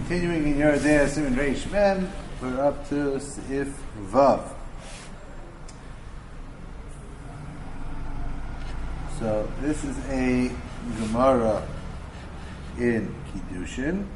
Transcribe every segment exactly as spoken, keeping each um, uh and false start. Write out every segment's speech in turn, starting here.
Continuing in your day, Siman Reish Mem, we're up to Seif Vav. So this is a Gemara in Kiddushin.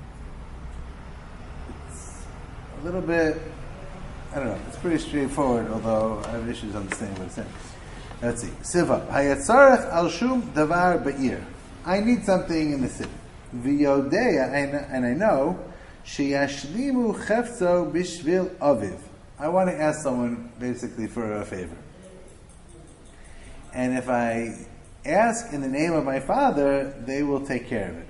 It's a little bit, I don't know, it's pretty straightforward, although I have issues understanding what it's saying. Let's see. Siva. Hayatzarech al shum davar ba'ir. I need something in the city. V'yodeya, and I know, sheyashlimu chefzo bishvil aviv. I want to ask someone basically for a favor. And if I ask in the name of my father, they will take care of it.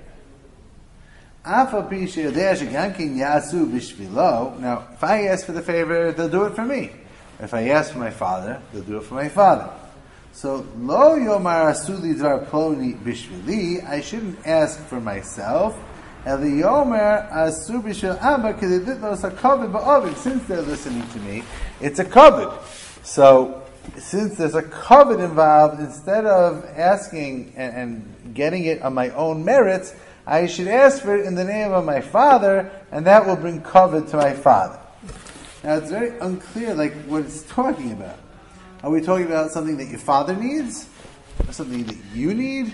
Now, if I ask for the favor, they'll do it for me. If I ask for my father, they'll do it for my father. So, lo yomar asuli dvar ploni bishvili, I shouldn't ask for myself. Eli yomer asu bishvil abba, because it did those a covet ba'ovid. Since they're listening to me, it's a covet. So, since there's a covet involved, instead of asking and, and getting it on my own merits, I should ask for it in the name of my father, and that will bring covet to my father. Now, it's very unclear, like, what it's talking about. Are we talking about something that your father needs? Or something that you need?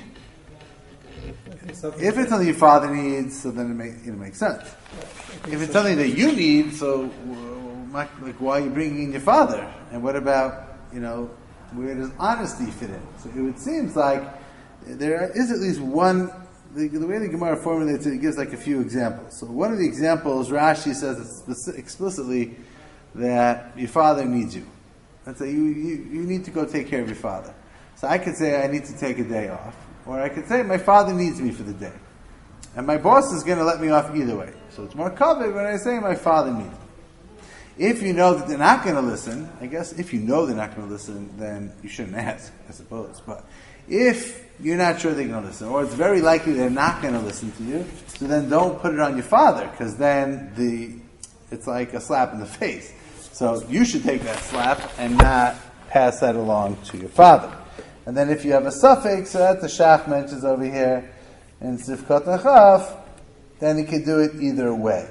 If it's something your father needs, so then it, make, it makes sense. If it's something that you need, so like, why are you bringing in your father? And what about, you know, where does honesty fit in? So it would seem like there is at least one, the, the way the Gemara formulates it, it gives like a few examples. So one of the examples, Rashi says explicitly that your father needs you. Let's say you, you, you need to go take care of your father. So I could say I need to take a day off. Or I could say my father needs me for the day. And my boss is going to let me off either way. So it's more covered when I say my father needs me. If you know that they're not going to listen, I guess if you know they're not going to listen, then you shouldn't ask, I suppose. But if you're not sure they're going to listen, or it's very likely they're not going to listen to you, so then don't put it on your father, because then the it's like a slap in the face. So you should take that slap and not pass that along to your father. And then if you have a suffix, so that the Shach mentions over here in Sifkot Nachaf, then you can do it either way.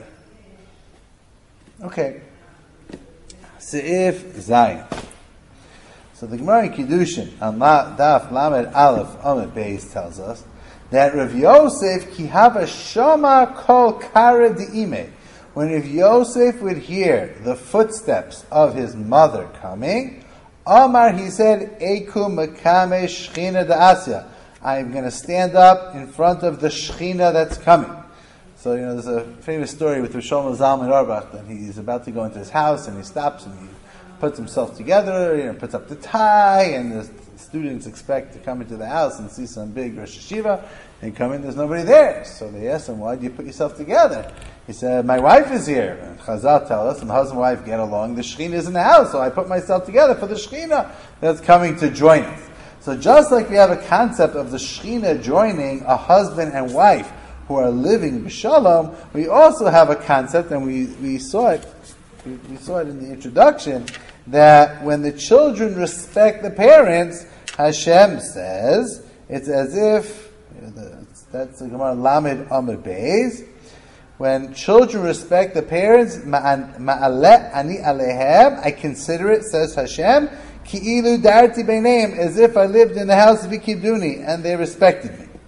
Okay. Seif Zayin. So the Gemara in Kiddushin, on Daf Lamed Aleph Amud Beis, tells us that Rav Yosef ki hava shama kol kara de'imeh. When Rav Yosef would hear the footsteps of his mother coming, Amar, he said, Eiku Mekame Shechina Da'asya. I am going to stand up in front of the Shechina that's coming. So, you know, there's a famous story with Rosh Hashanah Zalman Auerbach, that he's about to go into his house and he stops and he puts himself together, you know, puts up the tie, and the students expect to come into the house and see some big Rosh Hashiva, and come in, there's nobody there. So they ask him, why do you put yourself together? He said, my wife is here. And Chazal tell us, and husband and wife get along, the Shechina is in the house, so I put myself together for the Shechina that's coming to join us. So just like we have a concept of the Shechina joining a husband and wife who are living b'shalom, we also have a concept, and we, we saw it, we, we saw it in the introduction, that when the children respect the parents, Hashem says, it's as if, that's the Gemara Lamed Amud Beis, when children respect the parents, ma'aleh ani alehem, I consider it, says Hashem, ki'ilu darti beineim, as if I lived in the house of Ikiduni, and they respected me.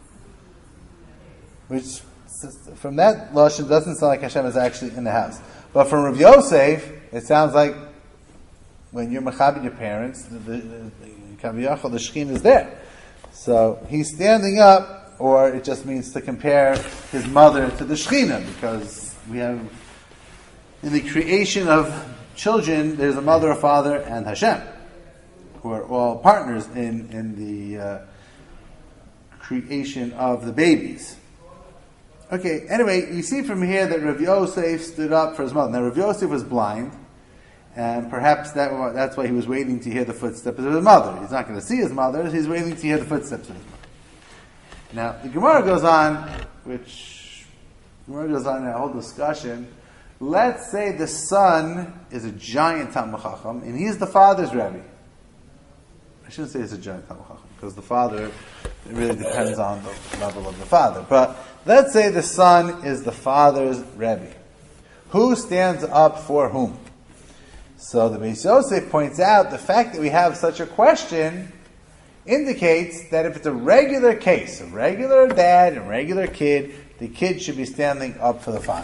Which, from that lashon, doesn't sound like Hashem is actually in the house. But from Rav Yosef, it sounds like when you're mechabed your parents, the, the, the, the Shechina is there. So he's standing up, or it just means to compare his mother to the Shechina, because we have, in the creation of children, there's a mother, a father, and Hashem, who are all partners in, in the uh, creation of the babies. Okay, anyway, you see from here that Rav Yosef stood up for his mother. Now, Rav Yosef was blind, and perhaps that, that's why he was waiting to hear the footsteps of his mother. He's not going to see his mother, he's waiting to hear the footsteps of his mother. Now, the Gemara goes on, which, the Gemara goes on in a whole discussion. Let's say the son is a giant Talmid Chacham, and he's the father's Rebbe. I shouldn't say he's a giant Talmid Chacham, because the father, it really depends on the level of the father. But Let's say the son is the father's Rebbe. Who stands up for whom? So the Beis Yosef points out the fact that we have such a question indicates that if it's a regular case, a regular dad and regular kid, the kid should be standing up for the father.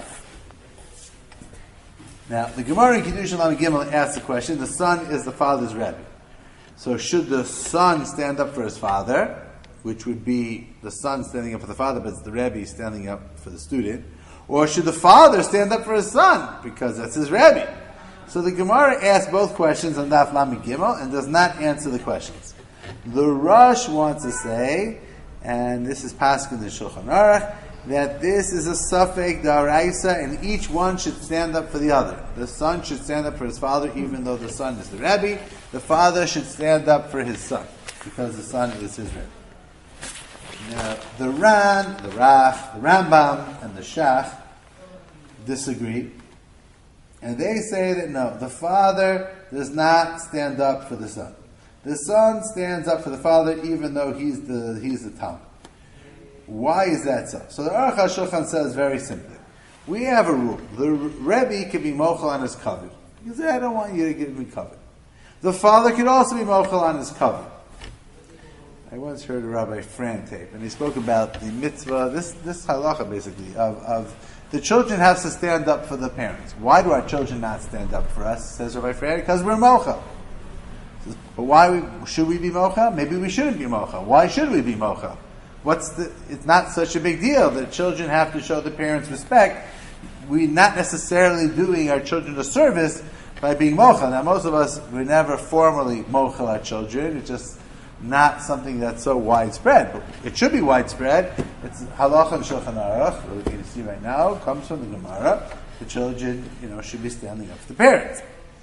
Now, the Gemara in Kiddushin Lamed Gimel asks the question, the son is the father's Rebbe. So should the son stand up for his father, which would be the son standing up for the father, but it's the Rebbe standing up for the student, or should the father stand up for his son, because that's his Rebbe? So the Gemara asks both questions on Daf Lamed Gimel and does not answer the questions. The Rosh wants to say, and this is Pasuk in the Shulchan Aruch, that this is a Safek D'Oraisa, and each one should stand up for the other. The son should stand up for his father, even though the son is the Rebbe. The father should stand up for his son, because the son is his Rebbe. Now, the Ran, the Raf, the Rambam, and the Shach disagree, and they say that no, the father does not stand up for the son. The son stands up for the father, even though he's the he's the Talmud. Why is that so? So the Aruch HaShulchan says very simply, we have a rule. The Rebbe can be mochel on his covet. He says, I don't want you to give me covet. The father could also be mochel on his covet. I once heard a Rabbi Fran tape, and he spoke about the mitzvah, this this halacha basically, of, of the children have to stand up for the parents. Why do our children not stand up for us, says Rabbi Fran? Because we're mochel. But why we, should we be mocha? Maybe we shouldn't be mocha. Why should we be mocha? What's the? It's not such a big deal that children have to show the parents respect. We're not necessarily doing our children a service by being mocha. Now, most of us, we never formally mocha our children. It's just not something that's so widespread. But it should be widespread. It's halacha and Shulchan Aruch, what we can see right now, comes from the Gemara. The children, you know, should be standing up for the parents.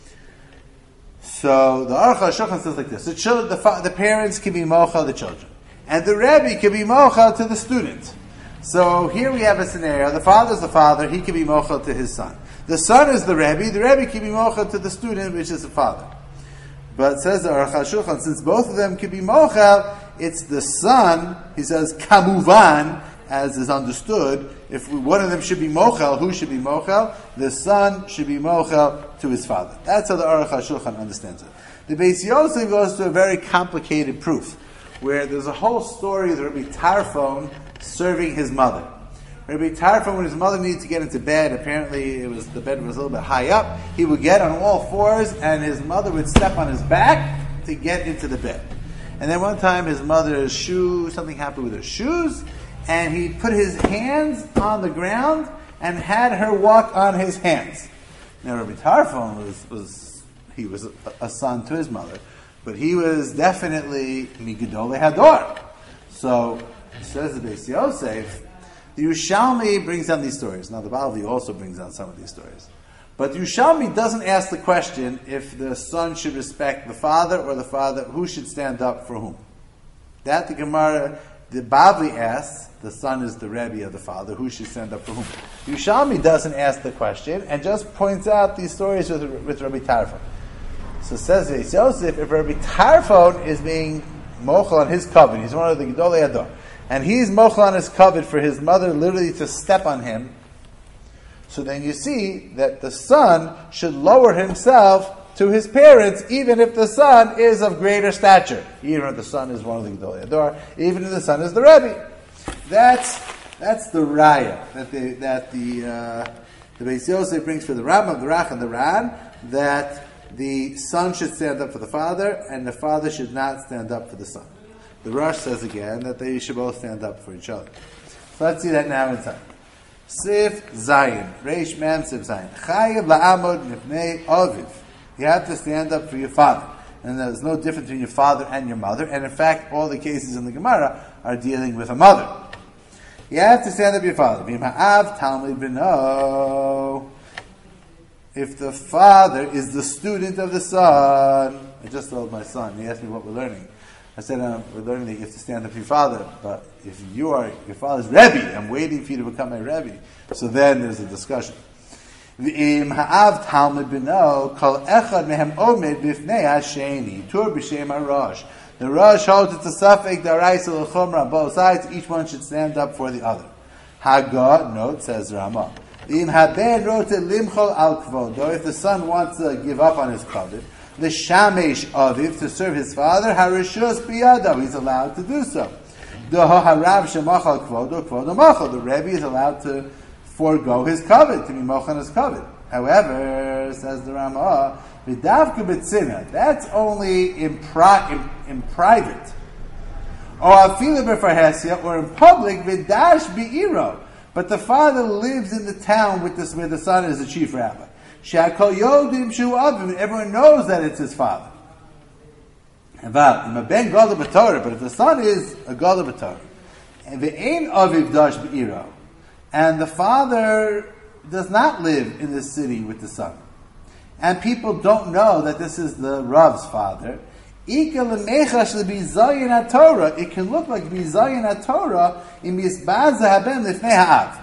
So the Aruch HaShulchan says like this: the, children, the, fa- the parents can be mocha the children, and the Rebbe can be mocha to the student. So here we have a scenario: the father is the father; he can be mocha to his son. The son is the Rebbe; the Rebbe can be mocha to the student, which is the father. But says the Aruch HaShulchan, since both of them can be mocha, it's the son. He says kamuvan, as is understood. If we, one of them should be mochel, who should be mochel? The son should be mochel to his father. That's how the Aruch HaShulchan understands it. The Beis Yosef goes to a very complicated proof, where there's a whole story of Rabbi Tarfon serving his mother. Rabbi Tarfon, when his mother needed to get into bed, apparently it was the bed was a little bit high up, he would get on all fours, and his mother would step on his back to get into the bed. And then one time his mother's shoe, something happened with her shoes, and he put his hands on the ground and had her walk on his hands. Now Rabbi Tarfon was, was he was a, a son to his mother, but he was definitely Migdolei Hador. So says the Beis Yosef, the Yerushalmi brings down these stories. Now the Baalvi also brings down some of these stories. But the Yerushalmi doesn't ask the question if the son should respect the father or the father, who should stand up for whom. That the Gemara, the Bavli asks, the son is the Rebbe of the father, who should stand up for whom? Yerushalmi doesn't ask the question and just points out these stories with, with Rabbi Tarfon. So says Beis Yosef, if Rabbi Tarfon is being mochel on his covet, he's one of the Gedolei Hador, and he's mochel on his covet for his mother literally to step on him, so then you see that the son should lower himself to his parents, even if the son is of greater stature. Even if the son is one of the Gedolei Hador, even if the son is the Rebbe. That's that's the raya that the that the uh, the Beis Yosef brings for the Rambam, the Rach, and the Ran, that the son should stand up for the father, and the father should not stand up for the son. The Rosh says again that they should both stand up for each other. So let's see that now inside. Sif Zayin, Reish Mem Sif Zayin. Chayiv la'amod mifnei aviv. You have to stand up for your father. And there's no difference between your father and your mother. And in fact, all the cases in the Gemara are dealing with a mother. You have to stand up for your father. V'imha'av talmid b'no. If the father is the student of the son, I just told my son, he asked me what we're learning. I said, um, we're learning that you have to stand up for your father, but if you are your father's Rebbe, I'm waiting for you to become my Rebbe. So then there's a discussion. V'im ha'av talmid b'no, kol echad mehem omed b'fnei ha'sheni, tur b'shem ha'rosh. The Rosh holds it's a safek d'araisa l'chumra, both sides, each one should stand up for the other. Haga, note, says Rama. Im haben rote limchol al kvodo, if the son wants to give up on his kavod, the shamesh aviv, to serve his father, harishus biyado, he's allowed to do so. The harav shemachal kvodo, kvodo machal, the Rebbe is allowed to forego his kavod, to be mochan his kavod. However, says the Rama, v'davka b'tzina, that's only in, pri- in, in private. Or afilu b'farhesia, or in public, v'dash bi'iro. But the father lives in the town with this, where the son is the chief rabbi. Shakol yodim shu avim, everyone knows that it's his father. But if the son is a gadol b'torah, and v'ein aviv dash bi'iro, and the father does not live in the city with the son, and people don't know that this is the Rav's father, it can look like bizayin Torah in misbaza haben lifnei ha'av.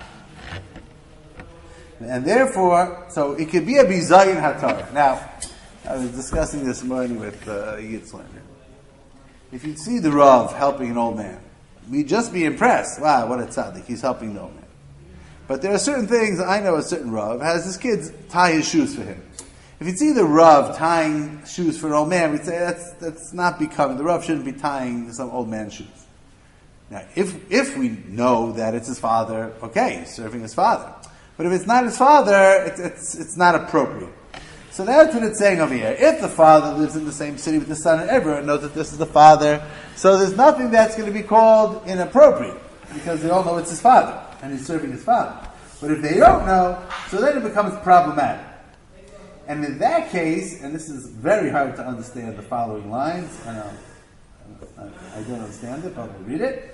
And therefore, so it could be a bizayin haTorah. Now, I was discussing this morning with uh, Yitzlan. If you see the Rav helping an old man, we'd just be impressed. Wow, what a tzaddik, he's helping the old man. But there are certain things, I know a certain Rav has his kids tie his shoes for him. If you see the Rav tying shoes for an old man, we'd say that's that's not becoming. The Rav shouldn't be tying some old man's shoes. Now, if if we know that it's his father, okay, he's serving his father. But if it's not his father, it's it's it's not appropriate. So that's what it's saying over here. If the father lives in the same city with the son, and everyone knows that this is the father, so there's nothing that's going to be called inappropriate, because they all know it's his father, and he's serving his father. But if they don't know, so then it becomes problematic. And in that case, and this is very hard to understand the following lines, I know, I, I don't understand it, but we'll read it.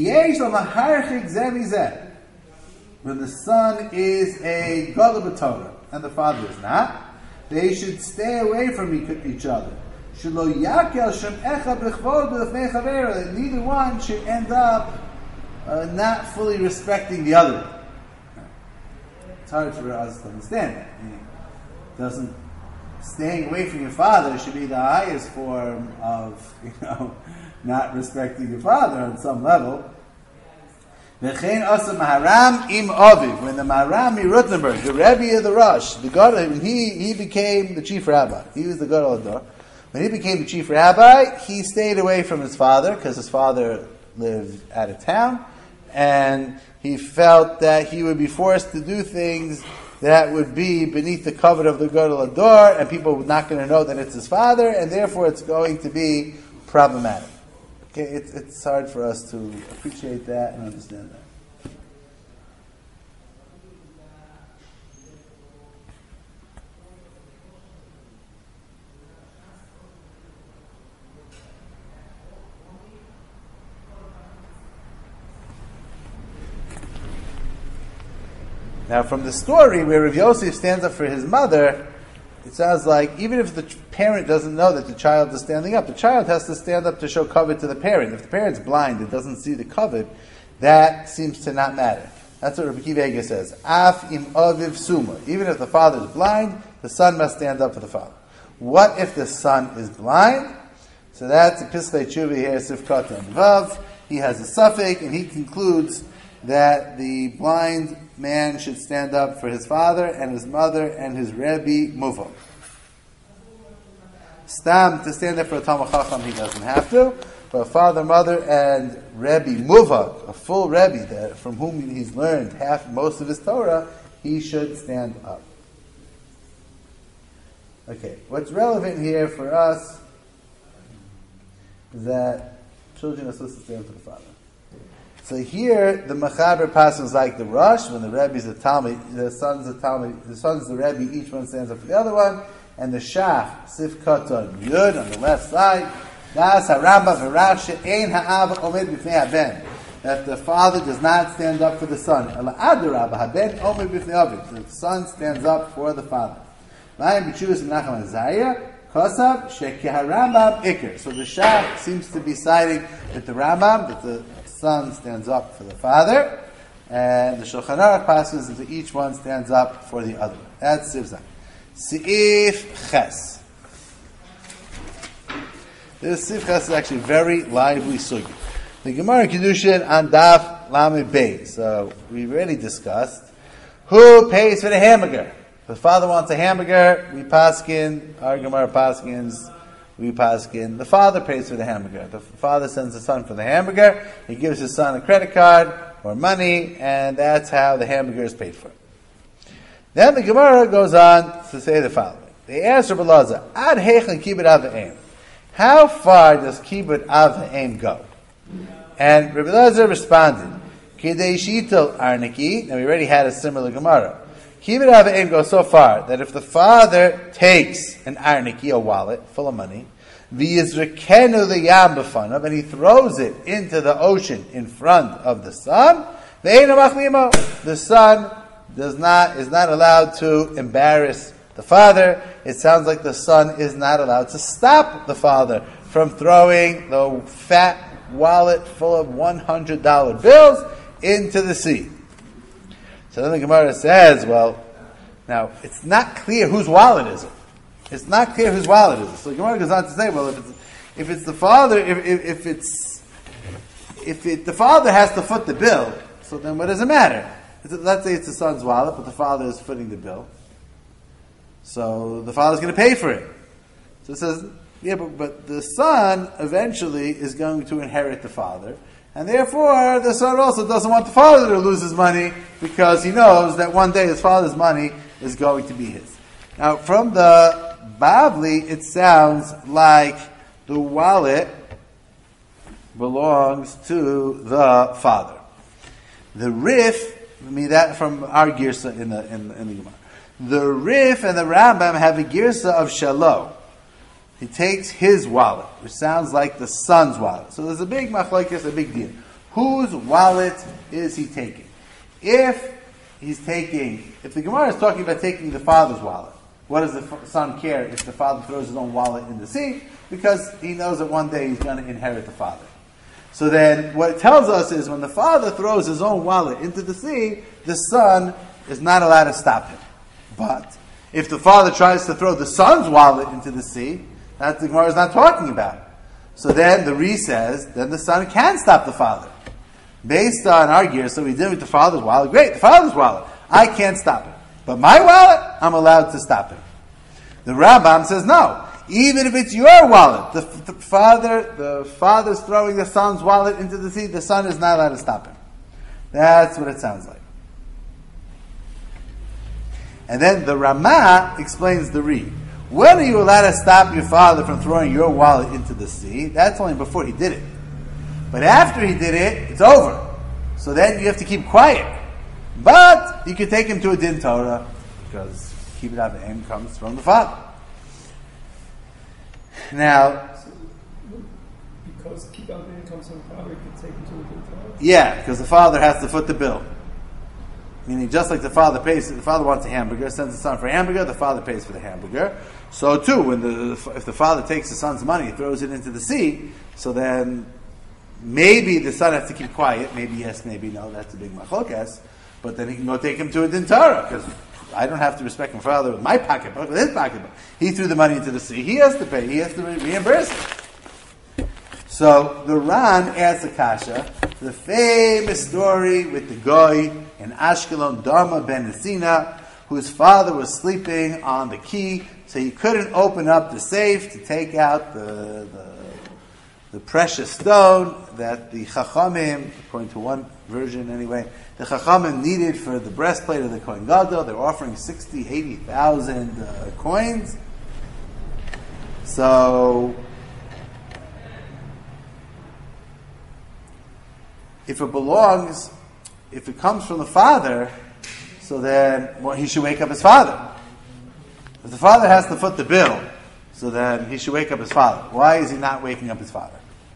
When the son is a gadol b'torah and the father is not, they should stay away from each other. That neither one should end up uh, not fully respecting the other one. It's hard for us to understand that. Doesn't staying away from your father should be the highest form of, you know, not respecting your father on some level. When the Maharam Miruttenberg, the Rebbe of the Rosh, the Gadol, when he, he became the chief rabbi, he was the Gadol Ador. When he became the chief rabbi, he stayed away from his father because his father lived out of town, and he felt that he would be forced to do things that would be beneath the cover of the Gadol Ador, and people are not going to know that it's his father, and therefore it's going to be problematic. Okay, it's, it's hard for us to appreciate that and understand that. Now, from the story where Rav Yosef stands up for his mother, it sounds like even if the parent doesn't know that the child is standing up, the child has to stand up to show kavod to the parent. If the parent's blind and doesn't see the kavod, that seems to not matter. That's what Rabbi Akiva Eiger says. Af im aviv suma. Even if the father is blind, the son must stand up for the father. What if the son is blind? So that's a Pischei Tshuva here, Sifkat and Vav. He has a suffix, and he concludes that the blind man should stand up for his father and his mother and his Rebbe Muva. Stam, to stand up for a Talmid Chacham, he doesn't have to. But father, mother, and Rebbe Muva, a full Rebbe that, from whom he's learned half, most of his Torah, he should stand up. Okay, what's relevant here for us is that children are supposed to stand for the father. So here, the Mechaber passes is like the Rosh, when the Rebbe is a Talmid, the son's a Talmid, the son's the Rebbe, each one stands up for the other one, and the Shach, Sif Katan Yud, on the left side, Das HaRambam V'Rav She'ein Ha'av Omed B'fnei HaBen, that the father does not stand up for the son. Ela Adarabah HaBen Omed B'fnei Aviv, the son stands up for the father. V'ayim B'Tshuvas Menachem Azariah, Kosav She'keharambam Iker. So the Shach seems to be siding with the Rambam, that the son stands up for the father, and the Shulchan Aruch passes that each one stands up for the other. That's Siv Zayin. Seif Ches. This Siv Ches is actually very lively sugi. The Gemara in Kiddushin on Daf Lamed Beis. So we've already discussed who pays for the hamburger. If the father wants a hamburger, we paskin, our Gemara paskins, we paskin. The father pays for the hamburger. The father sends the son for the hamburger. He gives his son a credit card or money, and that's how the hamburger is paid for. Then the Gemara goes on to say the following. They asked Rabbi Elazar, Ad heichen kibbut av v'em. How far does kibbut av v'em go? And Rabbi Elazar responded, Kidei shitel arniki. Now we already had a similar Gemara. Kibbut av v'em goes so far that if the father takes an arniki, a wallet full of money, v'yizrekenu liyam b'fanav, and he throws it into the ocean in front of the son, v'eino machlimo. The son does not is not allowed to embarrass the father. It sounds like the son is not allowed to stop the father from throwing the fat wallet full of one hundred dollar bills into the sea. So then the Gemara says, well, now it's not clear whose wallet is it. It's not clear whose wallet is it. So the Gemara goes on to say, well, if it's if it's the father, if if, if it's if it, the father has to foot the bill, so then what does it matter? Let's say it's the son's wallet, but the father is footing the bill. So the father's going to pay for it. So it says, yeah, but, but the son eventually is going to inherit the father. And therefore, the son also doesn't want the father to lose his money because he knows that one day his father's money is going to be his. Now, from the Bavli, it sounds like the wallet belongs to the father. The Rif, I mean that from our girsa in the in, in the Gemara. The Rif and the Rambam have a girsa of Shalom. He takes his wallet, which sounds like the son's wallet. So there's a big machlokes, a big deal. Whose wallet is he taking? If he's taking, if the Gemara is talking about taking the father's wallet, what does the son care if the father throws his own wallet in the sea? Because he knows that one day he's going to inherit the father. So then, what it tells us is when the father throws his own wallet into the sea, the son is not allowed to stop him. But if the father tries to throw the son's wallet into the sea, that the Gemara is not talking about. So then the Re says, then the son can stop the father. Based on our gear, so we did with the father's wallet. Great, the father's wallet. I can't stop it. But my wallet, I'm allowed to stop him. The Rambam says no. Even if it's your wallet, the, the father, the father's throwing the son's wallet into the sea, the son is not allowed to stop him. That's what it sounds like. And then the Ramah explains the Re. When are you allowed to stop your father from throwing your wallet into the sea? That's only before he did it. But after he did it, it's over. So then you have to keep quiet. But you can take him to a din Torah because kibbut av v'em comes from the father. Now, so, because kibbut av v'em comes from the father, you can take him to a din Torah? Yeah, because the father has to foot the bill. Meaning, just like the father pays, the father wants a hamburger, sends the son for a hamburger, the father pays for the hamburger. So too, when the if the father takes the son's money, throws it into the sea, so then maybe the son has to keep quiet. Maybe yes, maybe no. That's a big machlokes. But then he can go take him to a din Torah because I don't have to respect my father with my pocketbook, with his pocketbook. He threw the money into the sea. He has to pay. He has to re- reimburse it. So the Ran adds a kasha, the famous story with the goy in Ashkelon, Dharma ben Nesina, whose father was sleeping on the key, so he couldn't open up the safe to take out the the, the precious stone that the Chachamim, according to one version anyway, the Chachamim needed for the breastplate of the Kohen Gadol. They're offering sixty, eighty thousand uh, coins. So if it belongs, if it comes from the father, so then well, he should wake up his father. If the father has to foot the bill, so then he should wake up his father. Why is he not waking up his father?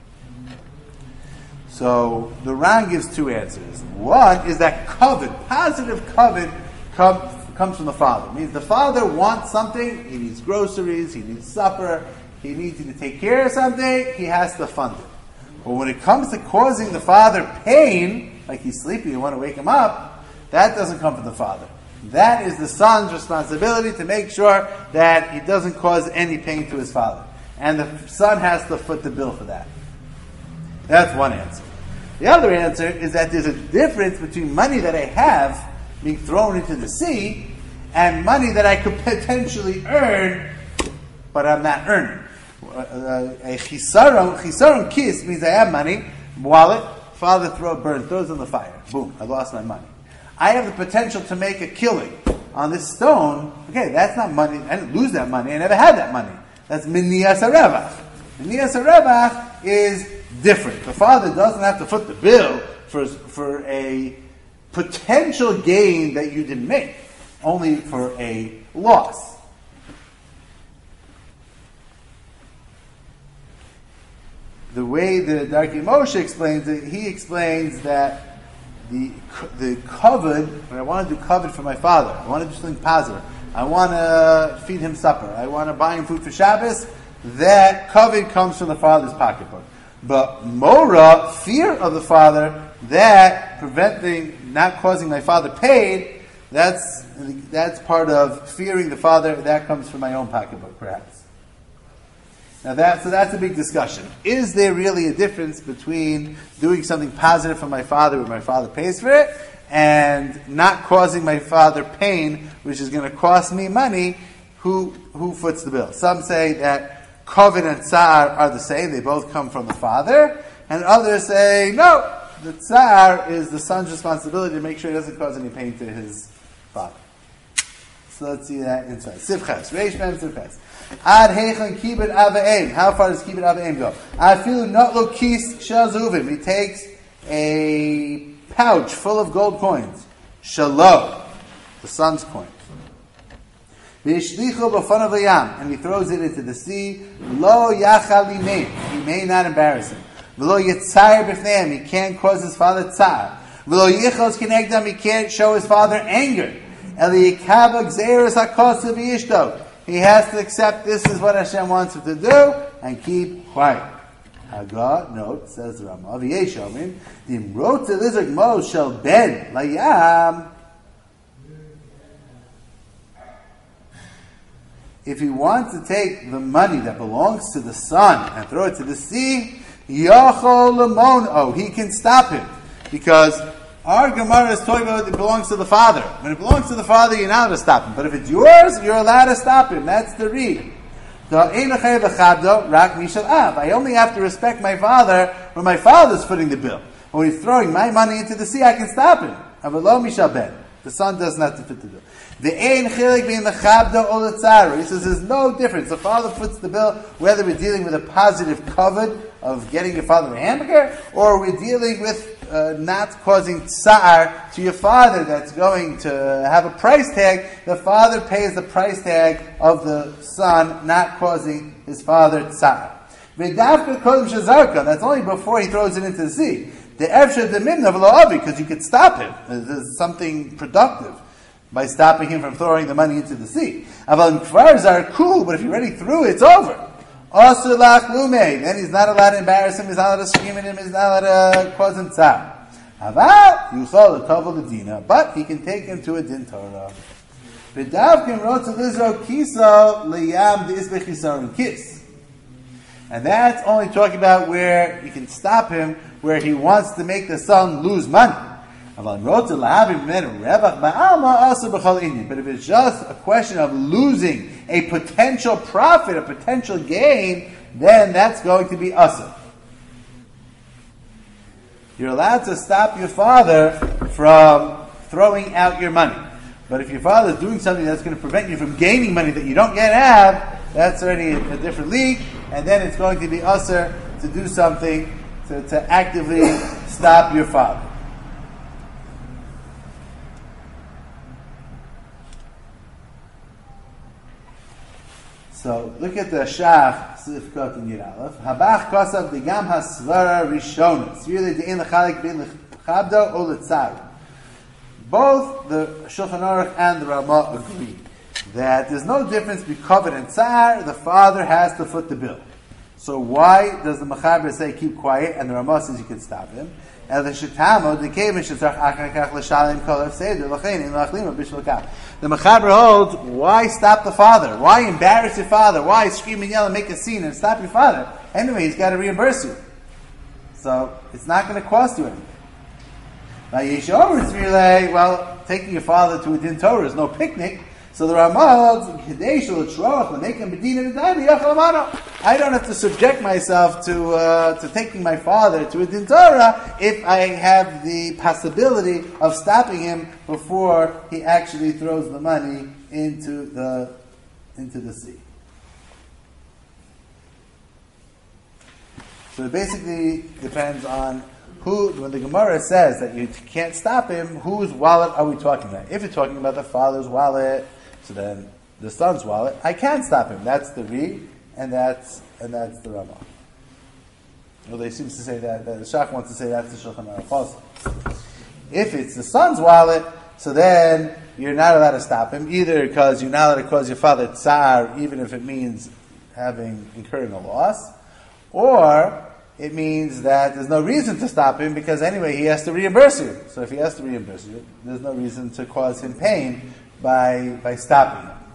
So the Ran gives two answers. One is that covet, positive covet, come, comes from the father. It means the father wants something, he needs groceries, he needs supper, he needs you to take care of something, he has to fund it. But when it comes to causing the father pain, like he's sleeping, you want to wake him up, that doesn't come from the father. That is the son's responsibility to make sure that he doesn't cause any pain to his father. And the son has to foot the bill for that. That's one answer. The other answer is that there's a difference between money that I have being thrown into the sea and money that I could potentially earn, but I'm not earning. Uh, a chisaron, chisaron kiss means I have money, wallet, father throw, burn, throws in the fire. Boom, I lost my money. I have the potential to make a killing on this stone. Okay, that's not money. I didn't lose that money. I never had that money. That's miniyas harevach. Miniyas harevach is different. The father doesn't have to foot the bill for, for a potential gain that you didn't make, only for a loss. The way the Darkei Moshe explains it, he explains that the the covet, when I want to do covet for my father, I want to do something positive, I want to feed him supper, I want to buy him food for Shabbos, that covet comes from the father's pocketbook. But mora, fear of the father, that preventing, not causing my father pain, that's that's part of fearing the father, that comes from my own pocketbook, perhaps. Now that, so that's a big discussion. Is there really a difference between doing something positive for my father where my father pays for it and not causing my father pain, which is going to cost me money? Who who foots the bill? Some say that Kovin and Tsar are the same. They both come from the father. And others say, no, the Tsar is the son's responsibility to make sure he doesn't cause any pain to his father. So let's see that inside. Sivches. Reish Mem Sivches. Ad heichen kibbut avaim. How far does kibbut avaim go? Afilu not lo kis shel zuvim. He takes a pouch full of gold coins. Shalo, the son's coins. V'yishlichu b'fanav layam, and he throws it into the sea. Lo yachal limein. He may not embarrass him. V'lo yitzayir b'fneim. He can't cause his father tzar. V'lo yichos kinegdam. He can't show his father anger. Eli yikava gzeiros hakosav v'yishto. He has to accept this is what Hashem wants him to do and keep quiet. Haga, note, says the Rama, V'yesh omrim, Dim rotze lizard mo shel ben layam. If he wants to take the money that belongs to the son and throw it to the sea, yachol lemono, he can stop him. Because our Gemara is talking about it belongs to the father. When it belongs to the father, you're not allowed to stop him. But if it's yours, you're allowed to stop him. That's the read. I only have to respect my father when my father's footing the bill. When he's throwing my money into the sea, I can stop him. The son doesn't have to fit the bill. The ein chilik being the chabda or the tzara. He says there's no difference. The father foots the bill, whether we're dealing with a positive covet of getting your father a hamburger, or we're dealing with uh, not causing tsar to your father that's going to have a price tag. The father pays the price tag of the son, not causing his father tsar. That's only before he throws it into the sea. The efsha demimna v'lo because you could stop him. There's something productive by stopping him from throwing the money into the sea. Aval kfar are cool, but if you already threw it, it's over. Asur lach lume, then he's not allowed to embarrass him, he's not allowed to scream at him, he's not allowed to cause him tzar. Aval yuchal l'tov l'dina, but he can take him to a din Torah. V'davkin rotz l'izro kiso liyam d'isbech yisaron kis. And that's only talking about where you can stop him, where he wants to make the son lose money. But if it's just a question of losing a potential profit, a potential gain, then that's going to be asur. You're allowed to stop your father from throwing out your money. But if your father is doing something that's going to prevent you from gaining money that you don't yet have, that's already a, a different league, and then it's going to be asur to do something to, to actively stop your father. So look at the Shach Sifkot in Yud Aleph. Habach kosav digam hasvara rishonos. Really de'in l'chalik bin l'chabdo or l'tzar. Both the Shulchan Aruch and the Ramah agree that there's no difference between covet and tzar. The father has to foot the bill. So why does the Mechaber say keep quiet and the Ramah says you can stop him? And the Shetamo, the Kevin Shetzach Akakach L'Shalim Kol Efseder L'Chein In L'Achlima B'Shlokah. The Mechaber holds, why stop the father? Why embarrass your father? Why scream and yell and make a scene and stop your father? Anyway, he's got to reimburse you. So it's not going to cost you anything. Now, Yeshua Tzmirlei, well, taking your father to a din Torah is no picnic. So the Ramah, I don't have to subject myself to uh, to taking my father to a din Torah if I have the possibility of stopping him before he actually throws the money into the into the sea. So it basically depends on who, when the Gemara says that you can't stop him, whose wallet are we talking about? If you're talking about the father's wallet, so then the son's wallet, I can't stop him. That's the Ri, and that's and that's the Ramah. Well, they seem to say that, that the Shach wants to say that's the Shulchan Aruch also. If it's the son's wallet, so then you're not allowed to stop him, either because you're not allowed to cause your father tsar, even if it means having incurring a loss, or it means that there's no reason to stop him because anyway he has to reimburse you. So if he has to reimburse you, there's no reason to cause him pain by by stopping him.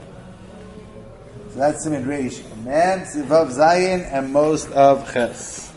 So that's Siman Reish, Man, Sivav Zayin, and most of Ches.